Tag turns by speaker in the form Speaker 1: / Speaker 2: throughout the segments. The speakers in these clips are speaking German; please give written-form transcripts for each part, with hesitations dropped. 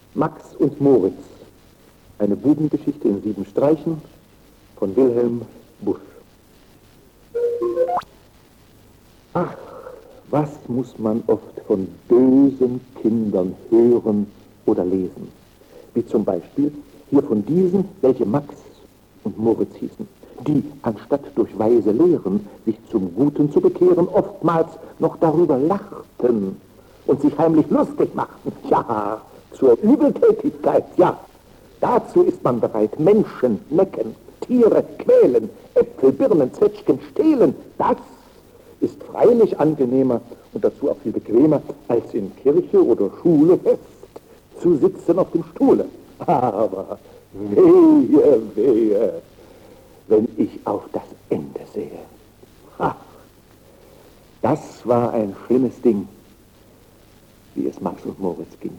Speaker 1: Max und Moritz, eine Bubengeschichte in 7 Streichen von Wilhelm Busch. Ach, was muss man oft von bösen Kindern hören oder lesen. Wie zum Beispiel hier von diesen, welche Max und Moritz hießen, die, anstatt durch weise Lehren sich zum Guten zu bekehren, oftmals noch darüber lachten und sich heimlich lustig machten. Ja, zur Übeltätigkeit, ja. Dazu ist man bereit, Menschen necken, Tiere quälen, Äpfel, Birnen, Zwetschgen stehlen. Das ist freilich angenehmer und dazu auch viel bequemer, als in Kirche oder Schule fest zu sitzen auf dem Stuhle. Aber wehe, wehe, wenn ich auf das Ende sehe. Ha, das war ein schlimmes Ding, wie es Max und Moritz ging.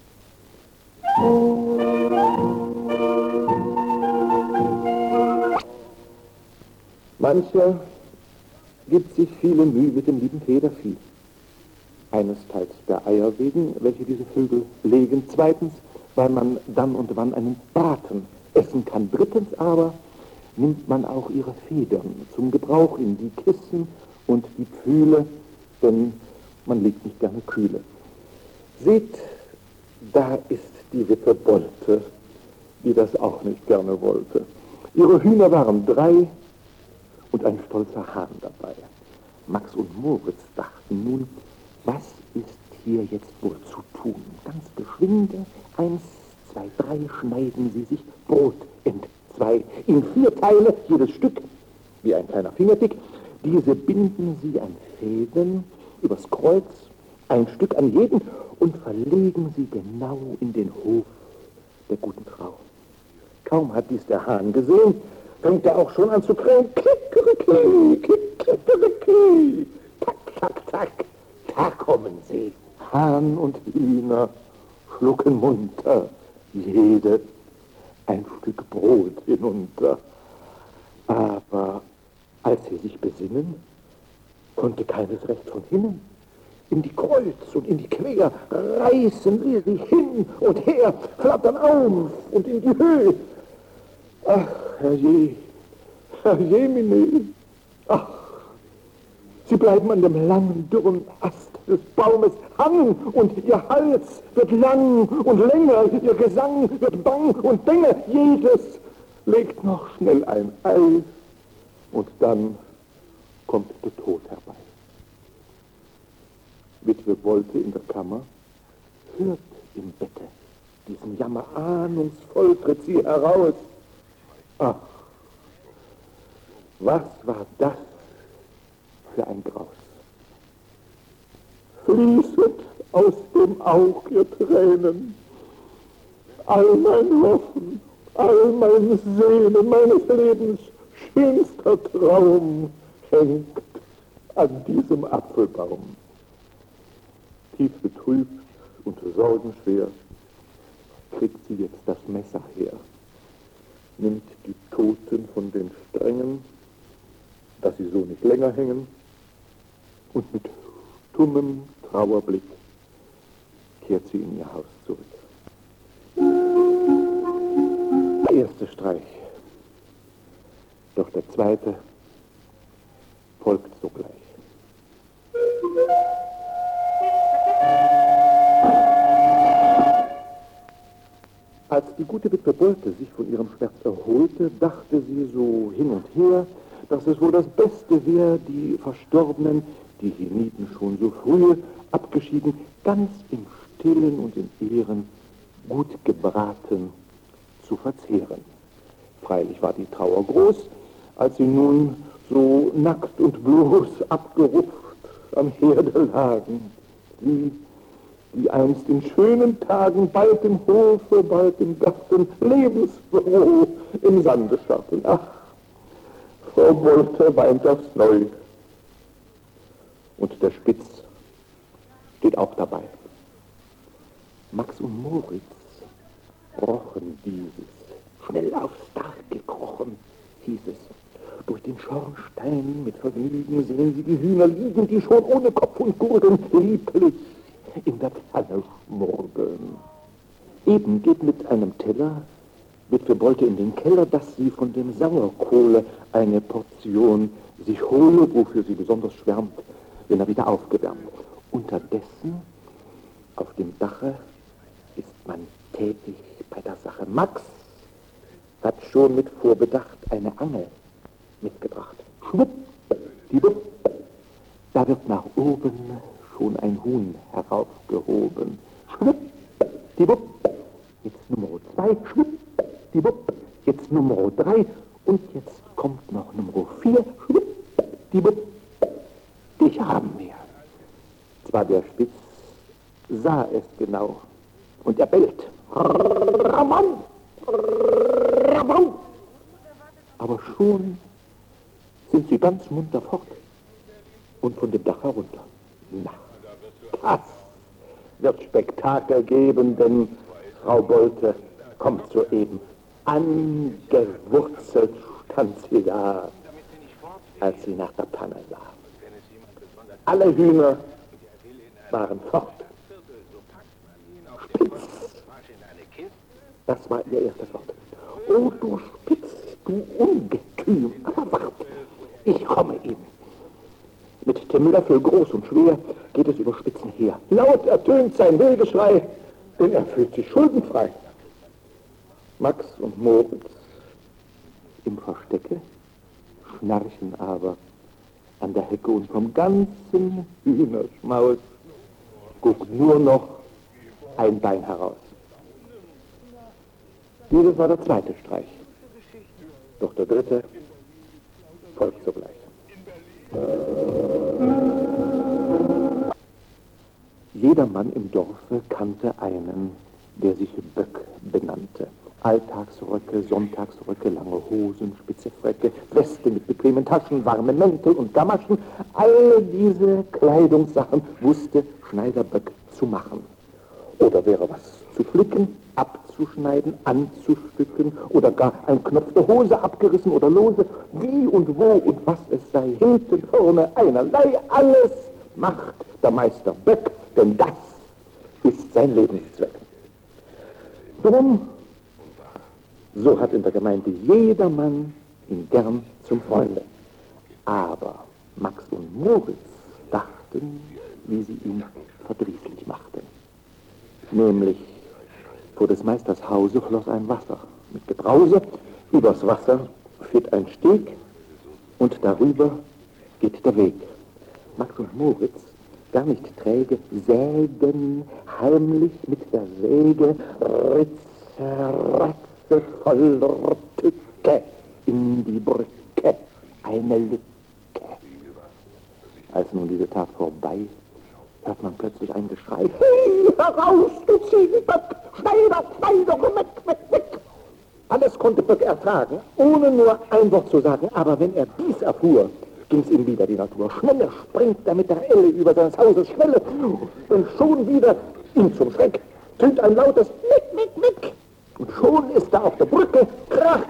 Speaker 1: Mancher gibt sich viele Mühe mit dem lieben Federvieh. Einesteils der Eier wegen, welche diese Vögel legen. Zweitens, weil man dann und wann einen Braten essen kann. Drittens aber nimmt man auch ihre Federn zum Gebrauch in die Kissen und die Pfühle, denn man liegt nicht gerne kühle. Seht, da ist die Witwe Bolte, die das auch nicht gerne wollte. Ihre Hühner waren 3 und ein stolzer Hahn dabei. Max und Moritz dachten nun, was ist hier jetzt wohl zu tun? Ganz geschwinde, 1, 2, 3, schneiden sie sich Brot entzwei, in 4 Teile, jedes Stück, wie ein kleiner Fingerdick. Diese binden sie an Fäden übers Kreuz, ein Stück an jeden, und verlegen sie genau in den Hof der guten Frau. Kaum hat dies der Hahn gesehen, fängt er auch schon an zu krähen. Kickerikli, kickerikli, tak, tak, tak, da kommen sie. Hahn und Hühner schlucken munter, jede ein Stück Brot hinunter. Aber als sie sich besinnen, konnte keines recht von hinnen. In die Kreuz und in die Quer reißen sie sich hin und her, flattern auf und in die Höhe. Ach, herrje, herrjemine, ach, sie bleiben an dem langen, dürren Ast des Baumes hangen und ihr Hals wird lang und länger, ihr Gesang wird bang und bänger, jedes legt noch schnell ein Ei und dann kommt der Tod herbei. Witwe Bolte in der Kammer hört im Bette diesen Jammer, ahnungsvoll tritt sie heraus. Ach, was war das für ein Graus? Fließet aus dem Aug ihr Tränen, all mein Hoffen, all mein Sehnen, meines Lebens schönster Traum hängt an diesem Apfelbaum. Tief betrübt und sorgenschwer kriegt sie jetzt das Messer her, nimmt die Toten von den Strängen, dass sie so nicht länger hängen, und mit tummem Trauerblick kehrt sie in ihr Haus zurück. Der erste Streich, doch der zweite folgt sogleich. Als die gute Witwe Bolte sich von ihrem Schmerz erholte, dachte sie so hin und her, dass es wohl das Beste wäre, die Verstorbenen, die hienieden schon so früh abgeschieden, ganz im Stillen und in Ehren gut gebraten zu verzehren. Freilich war die Trauer groß, als sie nun so nackt und bloß abgerupft am Herde lagen, die einst in schönen Tagen bald im Hofe, bald im Garten lebensfroh im Sande scharten. Ach, Frau Bolte weint aufs Neu. Und der Spitz steht auch dabei. Max und Moritz rochen dieses. Schnell aufs Dach gekrochen, hieß es. Durch den Schornstein mit Vergnügen sehen sie die Hühner liegen, die schon ohne Kopf und Gurgeln lieblich in der Pfanne schmurgeln. Eben geht mit einem Teller Witwe Bolte in den Keller, dass sie von dem Sauerkohle eine Portion sich hole, wofür sie besonders schwärmt, wenn er wieder aufgewärmt. Unterdessen, auf dem Dache, ist man tätig bei der Sache. Max hat schon mit Vorbedacht eine Angel mitgebracht. Schwupp, diewupp, da wird nach oben schon ein Huhn heraufgehoben. Schwupp, diewupp, jetzt Nummer 2, schwupp, diewupp, jetzt Nummer 3 und jetzt kommt noch Nummer 4, schwupp, diewupp, dich haben wir. Zwar der Spitz sah es genau und er bellt. Ramam, Ramam. Aber schon sind sie ganz munter fort und von dem Dach herunter. Na, das wird Spektakel geben, denn Frau Bolte kommt soeben. Angewurzelt stand sie da, als sie nach der Panne sah. Alle Hühner waren fort. Spitz, das war ihr erstes Wort. Oh, du Spitz, du Ungetüm, aber wart, ich komme eben. Mit dem Löffel groß und schwer geht es über Spitzen her. Laut ertönt sein Wehgeschrei, denn er fühlt sich schuldenfrei. Max und Moritz im Verstecke schnarchen aber an der Hecke und vom ganzen Hühnerschmaus guckt nur noch ein Bein heraus. Dieses war der zweite Streich. Doch der dritte folgt sogleich. Jeder Mann im Dorfe kannte einen, der sich Böck benannte. Alltagsröcke, Sonntagsröcke, lange Hosen, spitze Fräcke, Weste mit bequemen Taschen, warme Mäntel und Gamaschen. All diese Kleidungssachen wusste Schneider Böck zu machen. Oder wäre was zu flicken, abzuschneiden, anzustücken oder gar ein Knopf der Hose abgerissen oder lose. Wie und wo und was es sei, hinten, vorne, einerlei, alles macht der Meister Böck, denn das ist sein Lebenszweck. Drum, so hat in der Gemeinde jedermann ihn gern zum Freunde. Aber Max und Moritz dachten, wie sie ihn verdrießlich machten. Nämlich vor des Meisters Hause floss ein Wasser mit Gebrause, übers Wasser führt ein Steg und darüber geht der Weg. Max und Moritz, gar nicht träge, sägen heimlich mit der Säge Ratze voller Tücke in die Brücke, eine Lücke. Als nun diese Tat vorbei, hört man plötzlich ein Geschrei. Hey, heraus, du Ziegenböck! Schneider, Schneider, weg, weg, weg! Alles konnte Böck ertragen, ohne nur ein Wort zu sagen. Aber wenn er dies erfuhr, ging's ihm wieder die Natur. Schneller springt er mit der Elle über seines Hauses Schwelle. Und schon wieder, ihm zum Schreck, tönt ein lautes Mick, Mick, Mick. Und schon ist er auf der Brücke, krach.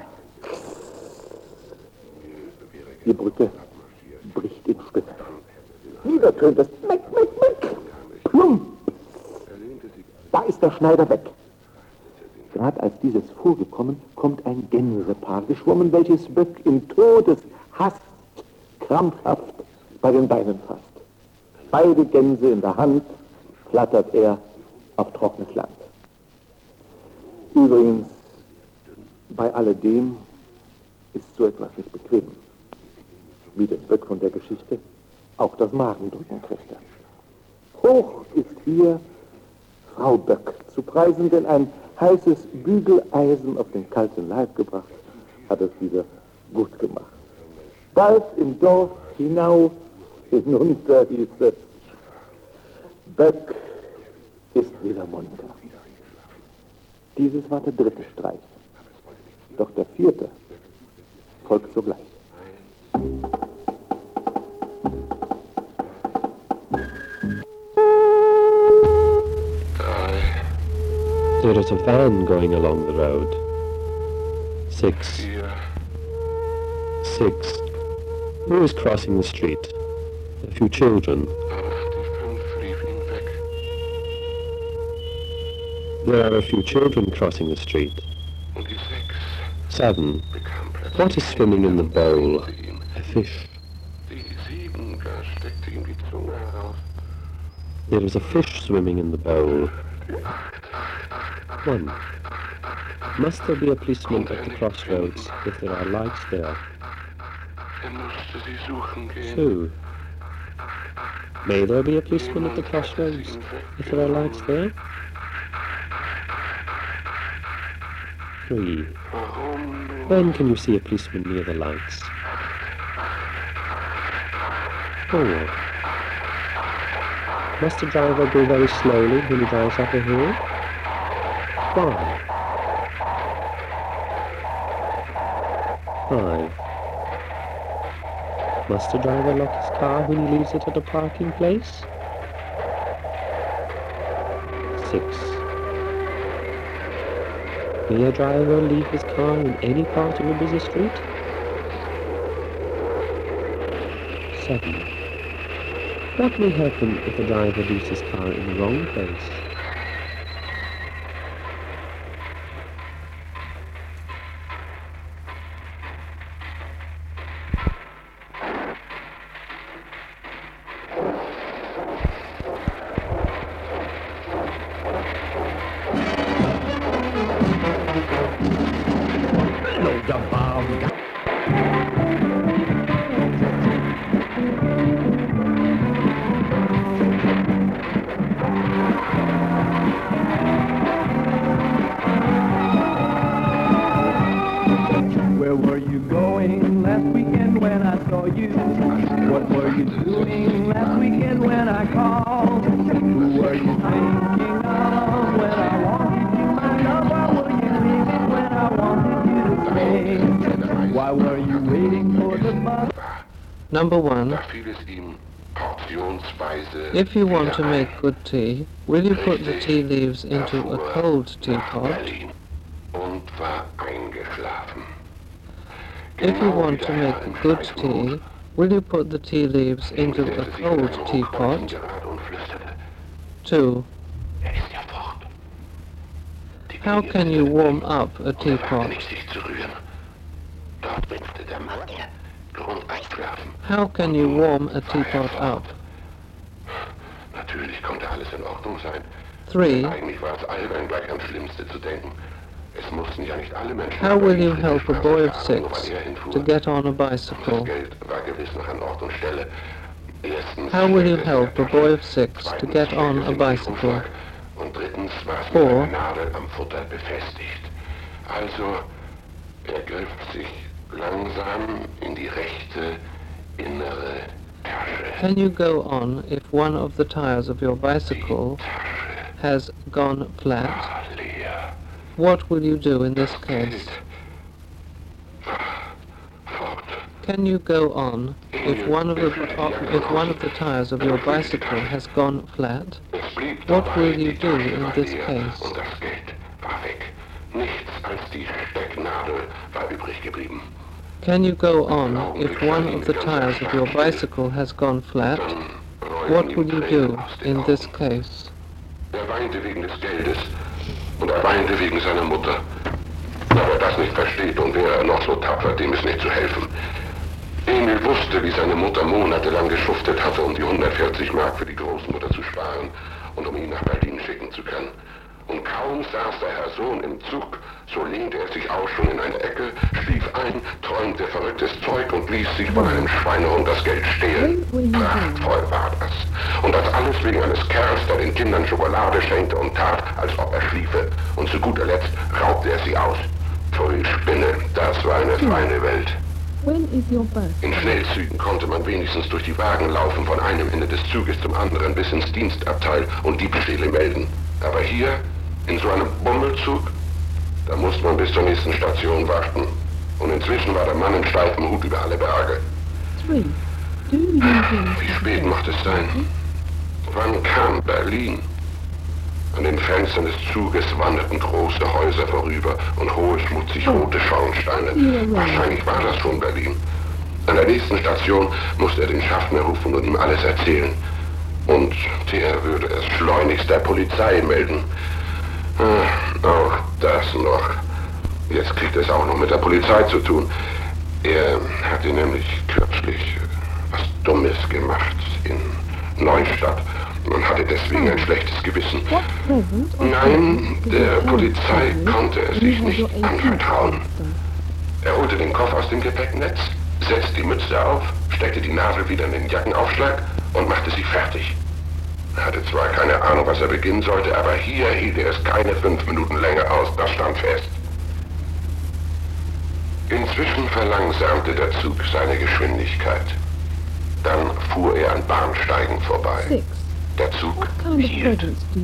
Speaker 1: Die Brücke bricht in Stücke. Wieder tönt es Mick, Mick, Mick. Plump. Da ist der Schneider weg. Gerade als dieses vorgekommen, kommt ein Gänsepaar geschwommen, welches Böck in Todeshass krampfhaft bei den Beinen fasst. Beide Gänse in der Hand flattert er auf trockenes Land. Übrigens, bei alledem ist so etwas nicht bequem. Wie den Böck von der Geschichte, auch das Magendrücken kriegt er. Hoch ist hier Frau Böck zu preisen, denn ein heißes Bügeleisen auf den kalten Leib gebracht, hat es wieder gut gemacht. Bald im Dorf hinauf, hinunter hieß es, Böck ist wieder munter. Dieses war der dritte Streich. Doch der vierte folgt sogleich.
Speaker 2: There is a van going along the road. 6. 6. Who is crossing the street? A few children. There are a few children crossing the street. 7. What is swimming in the bowl? A fish. There is a fish swimming in the bowl. 1. Must there be a policeman at the crossroads if there are lights there? 2. May there be a policeman at the crossroads if there are lights there? 3. When can you see a policeman near the lights? 4. Must a driver go very slowly when he drives up a hill? Why? 5. Must a driver lock his car when he leaves it at a parking place? 6. May a driver leave his car in any part of a busy street? 7. What may happen if a driver leaves his car in the wrong place?
Speaker 3: Where were you going last weekend when I saw you? What were you doing last weekend when I called? Who were you thinking of when I wanted you, my love? Why were you leaving when I wanted you to stay? Why were you waiting for the bus?
Speaker 4: Number 1. If you want to make good tea, will you put the tea leaves into a cold teapot? If you want to make good tea, will you put the tea leaves into a cold teapot? 2. How can you warm up a teapot? How can you warm a teapot up? 3. How will you help a boy of 6 to get on a bicycle? How will you help a boy of 6 to get on a bicycle? 4. Can you go on if one of the tires of your bicycle has gone flat? What will you do in this case? Can you go on if one of the tires of your bicycle has gone flat? What will you do in this case? Can you go on if one of the tires of your bicycle has gone flat? What will you do in this case?
Speaker 5: Und weinte wegen seiner Mutter. Aber wer das nicht versteht und wäre noch so tapfer, dem ist nicht zu helfen. Emil wusste, wie seine Mutter monatelang geschuftet hatte, um die 140 Mark für die Großmutter zu sparen und um ihn nach Berlin schicken zu können. Und kaum saß der Herr Sohn im Zug, so lehnte er sich auch schon in eine Ecke, schlief ein, träumte verrücktes Zeug und ließ sich von einem Schweinehund das Geld stehlen. Prachtvoll war das. Und das alles wegen eines Kerls, der den Kindern Schokolade schenkte und tat, als ob er schliefe. Und zu guter Letzt raubte er sie aus. Pfui Spinne, das war eine feine Welt. In Schnellzügen konnte man wenigstens durch die Wagen laufen, von einem Ende des Zuges zum anderen bis ins Dienstabteil und Diebstähle melden. Aber hier, in so einem Bummelzug, da musste man bis zur nächsten Station warten. Und inzwischen war der Mann in steifem Hut über alle Berge. Wie spät macht es sein? Wann kam Berlin? An den Fenstern des Zuges wanderten große Häuser vorüber und hohe, schmutzig rote Schornsteine. Wahrscheinlich war das schon Berlin. An der nächsten Station musste er den Schaffner rufen und ihm alles erzählen. Und der würde es schleunigst der Polizei melden. Auch das noch. Jetzt kriegt es auch noch mit der Polizei zu tun. Er hatte nämlich kürzlich was Dummes gemacht in Neustadt und hatte deswegen ein schlechtes Gewissen. Nein, der Polizei konnte er sich nicht anvertrauen. Er holte den Koffer aus dem Gepäcknetz, setzte die Mütze auf, steckte die Nadel wieder in den Jackenaufschlag und machte sie fertig. Er hatte zwar keine Ahnung, was er beginnen sollte, aber hier hielt er es keine 5 Minuten länger aus, das stand fest. Inzwischen verlangsamte der Zug seine Geschwindigkeit. Dann fuhr er an Bahnsteigen vorbei. Der Zug hielt.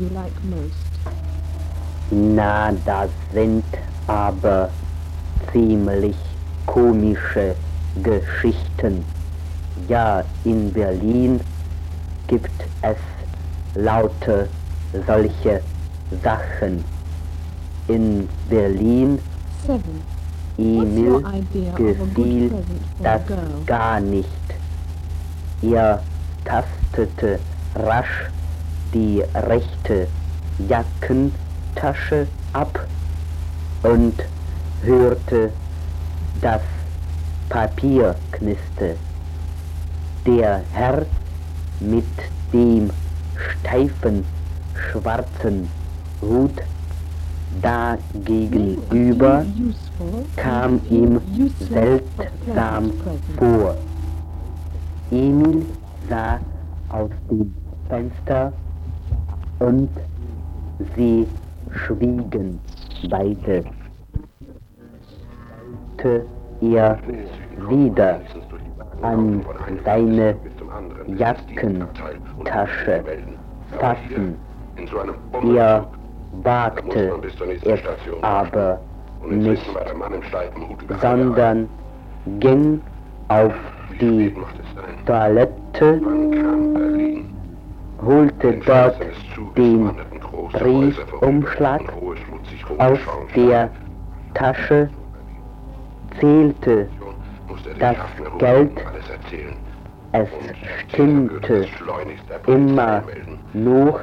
Speaker 6: Na, das sind aber ziemlich komische Geschichten. Ja, in Berlin gibt es lauter solche Sachen. In Berlin, Emil gefiel das gar nicht. Er tastete rasch die rechte Jackentasche ab und hörte das Papier knistern. Der Herr mit dem steifen schwarzen Hut da gegenüber kam ihm seltsam vor. Emil sah aus dem Fenster und sie schwiegen beide. Er wieder an seine Jackentasche fassen. Er wagte es aber nicht, sondern ging auf die Toilette, holte dort den Briefumschlag aus der Tasche, zählte das Geld, es stimmte immer noch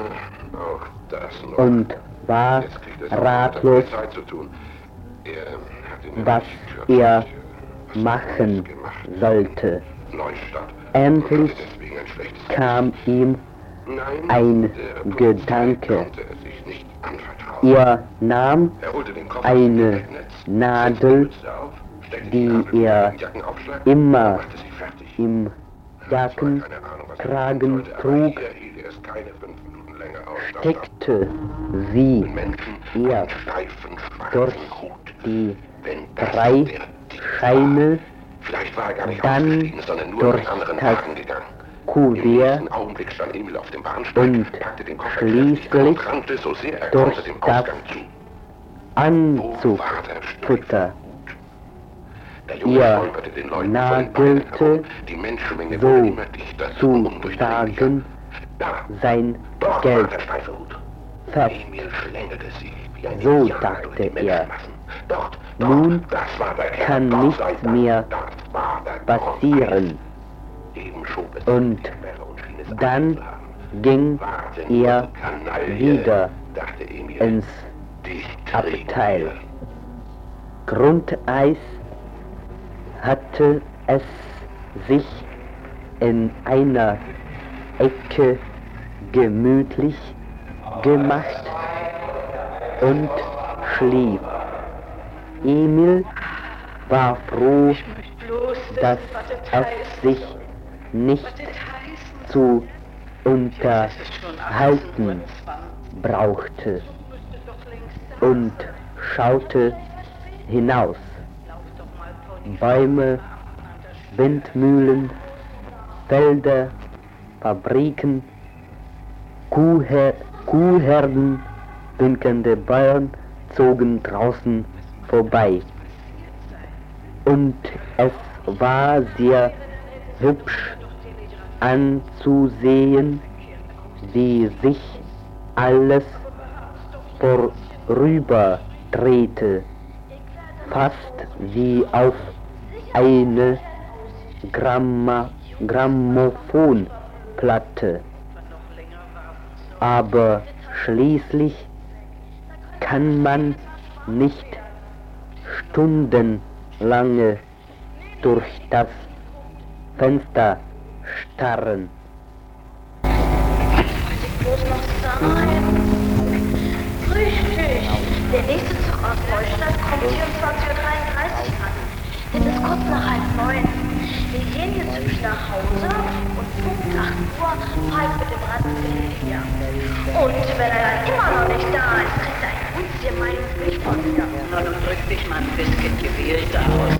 Speaker 6: und war ratlos, was er machen sollte. Endlich kam ihm ein Gedanke. Er nahm eine Nadel, die er immer im Jackenkragen trug, steckte sie erst durch die 3 Scheine, dann durch das Kuvert und schließlich durch das Anzugfutter. Er nagelte sozusagen sein Geld fest. So dachte er. Nun kann nichts mehr passieren. Und dann ging er wieder ins Abteil. Grundeis hatte es sich in einer Ecke gemütlich gemacht und schlief. Emil war froh, dass es sich nicht zu unterhalten brauchte, und schaute hinaus. Bäume, Windmühlen, Felder, Fabriken, Kuhherden, winkende Bauern zogen draußen vorbei. Und es war sehr hübsch anzusehen, wie sich alles vorüberdrehte, fast wie auf eine Grammophonplatte. Aber schließlich kann man nicht stundenlange durch das Fenster starren.
Speaker 7: Bloß noch sein. Richtig. Der nächste Zug aus Neustadt kommt 24:33 Uhr an. Es ist kurz nach 8:30. Wir gehen jetzt hübsch nach Hause und Punkt 8 Uhr fahr ich mit dem Rattenfilm hier. Und wenn er dann immer noch nicht da ist, kriegt er ein Hündchen meinen Milchpott wieder.
Speaker 8: Na, dann drück dich mal ein bisschen gewählt aus.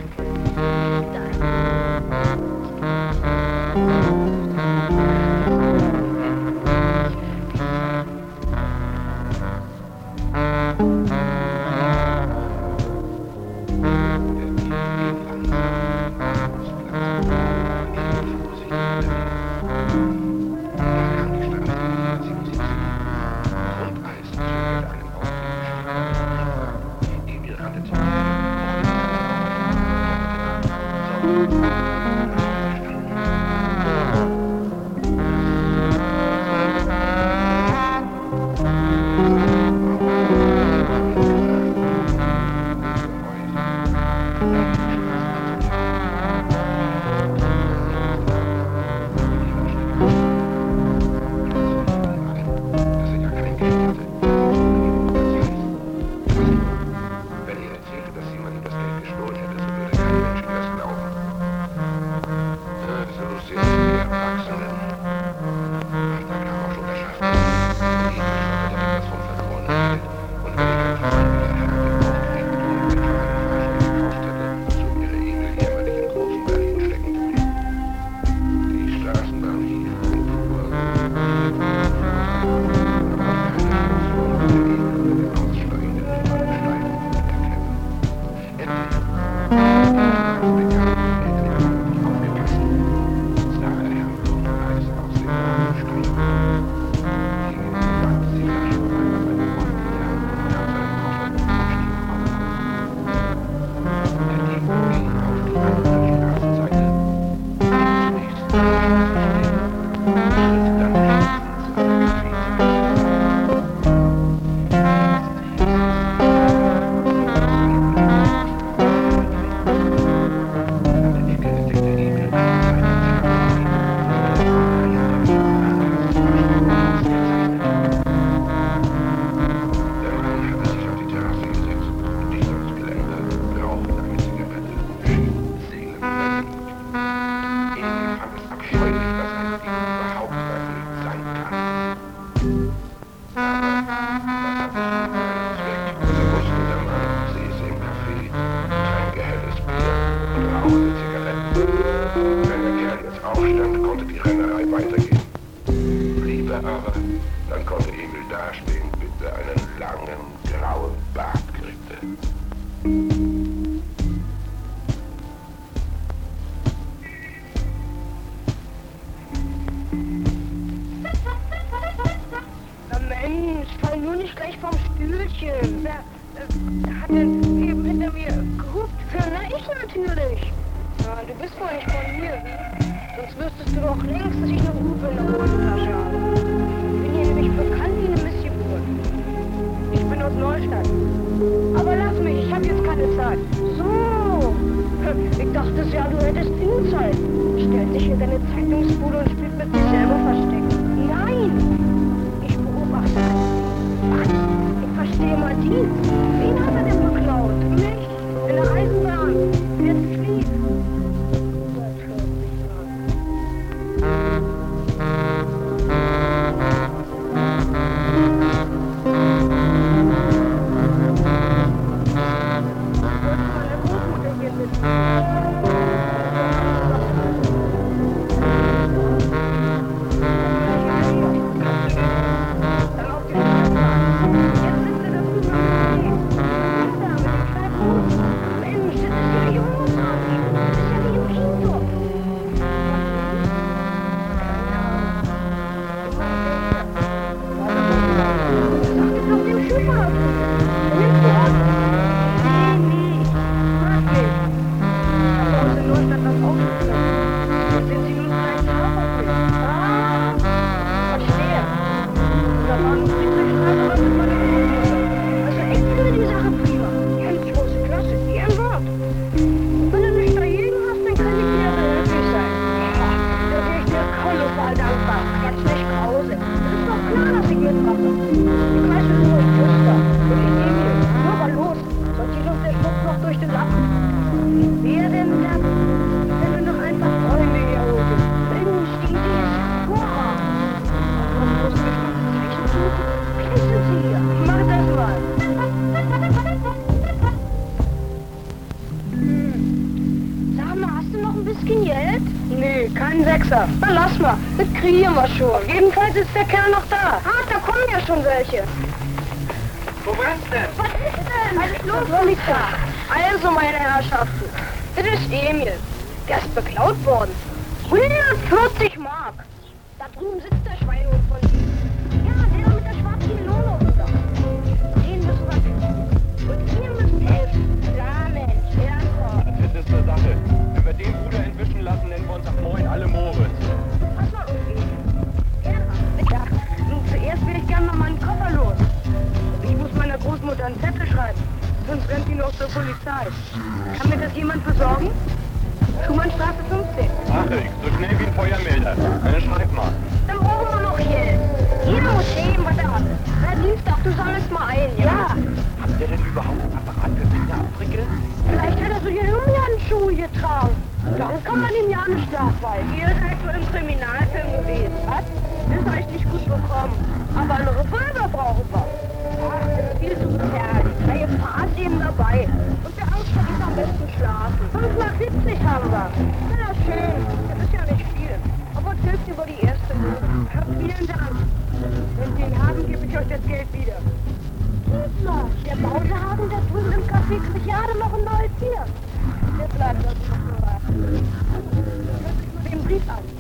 Speaker 9: Wichser. Na lass mal, das kriegen wir schon. Jedenfalls ist der Kerl noch da. Ah, da kommen ja schon welche.
Speaker 3: Wo war's denn?
Speaker 9: Was ist denn? Was ist los, Polizei? Also, meine Herrschaften, das ist Emil. Der ist beklaut worden. 140 Mark. Da drüben sitzt der Schweinehund von ihm. Ja, der mit der schwarzen Melone auf dem Dach. Den müssen wir finden. Und ihr müsst helfen. Ja, Mensch, Ehrenkorb.
Speaker 3: Das ist eine Sache. Wenn wir den Bruder entwischen lassen, nennen wir uns ab 9 alle Moritz.
Speaker 9: Pass mal auf, ja, nun zuerst will ich gerne noch meinen Koffer los. Ich muss meiner Großmutter einen Zettel schreiben, sonst rennt die noch zur Polizei. Kann mir das jemand besorgen? Schumannstraße 15.
Speaker 3: Ach, ich, so schnell wie ein Feuermelder. Schreib mal.
Speaker 9: Dann brauchen wir noch Geld. Jeder muss nehmen, was er hat. Herr Dienstag, du sammelst mal ein, ja?
Speaker 3: Habt ihr denn überhaupt einen Apparat für Fingerabdrücke?
Speaker 9: Vielleicht hat er so die Hirnjanschuhe getragen. Das kann man ihm ja nicht nachweisen. Ihr seid so im Kriminalfilm gewesen, was? Das ist euch nicht gut bekommen. Aber eine Revolver brauchen wir. Ach, das ist viel zu gefährlich. Da ihr Fahrt eben dabei. Und der Angst ist am besten schlafen. 5 nach 70 haben wir. Na schön, das ist ja nicht viel. Aber es hilft über die erste Minute. Vielen Dank. Wenn Sie ihn haben, gebe ich euch das Geld wieder. Na, der Mausehagen, der drüben im Café kriegt gerade noch ein neues Bier. Der bleibt das noch so warten. Hört sich nur den Brief an.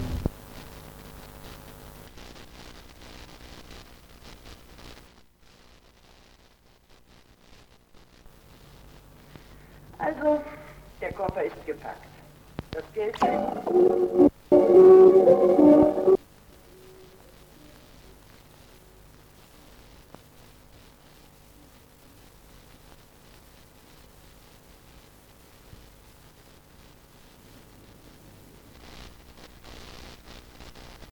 Speaker 8: Also, der Koffer ist gepackt. Das Geld